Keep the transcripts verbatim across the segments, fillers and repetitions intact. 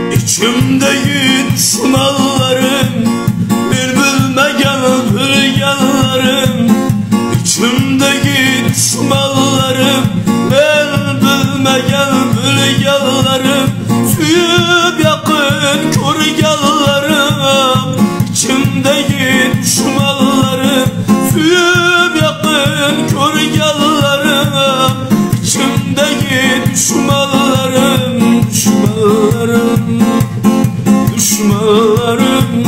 İçimdeki düşmanlarım, bir bilmegen bilgenlerim. İçimdeki düşmanlarım, bir bilmegen bilgenlerim. Süyüp yakın körgenlerim. İçimdeki düşmanlarım, süyüp yakın körgenlerim. İçimdeki düşmanlarım, düşmanlarım, düşmanlarım.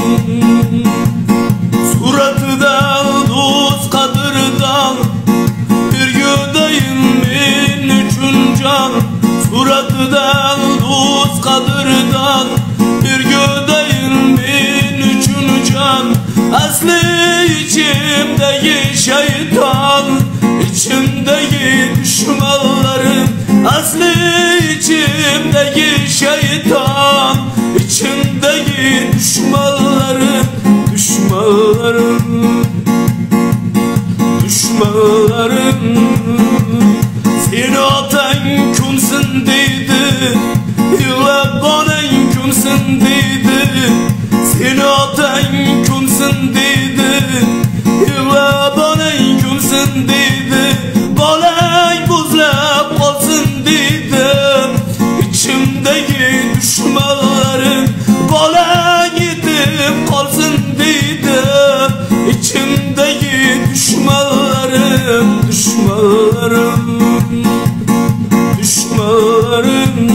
Suratıdan, dost kadırdan, bir gödeyim min üçün can. Suratıdan, dost kadırdan, bir gödeyim min üçün can. Aslı içimdeki şeytan, içimdeki düşmanlarım. Aslı içimdeki şeytan, içimdeki düşmanlarım, düşmanlarım, düşmanlarım. Seni atan kimsin deydi, yıla bana kimsin deydi. Seni atan kimsin deydi, yıla bana kimsin deydi. Balay buzlap kalsın dedim. İçimdeki düşmanlarım, balay gidip kalsın dedim. İçimdeki düşmanlarım, düşmanlarım, düşmanlarım.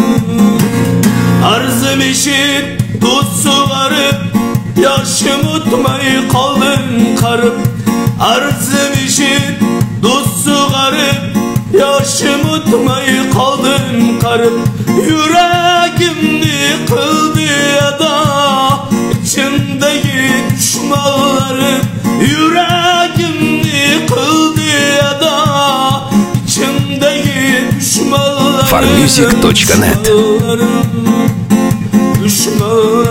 Arzım işit dostu varıp, yaşım tutmayı kaldım karıp. Arzım işit dostu garip, yaşımı tutmayı kaldım karıp. Yüreğimni kıldı ya da içimdeki düşmanlarım. Yüreğimni kıldı ya da içimdeki düşmanlarım. farmusic точка net Düşmanlarım, düşmanlarım.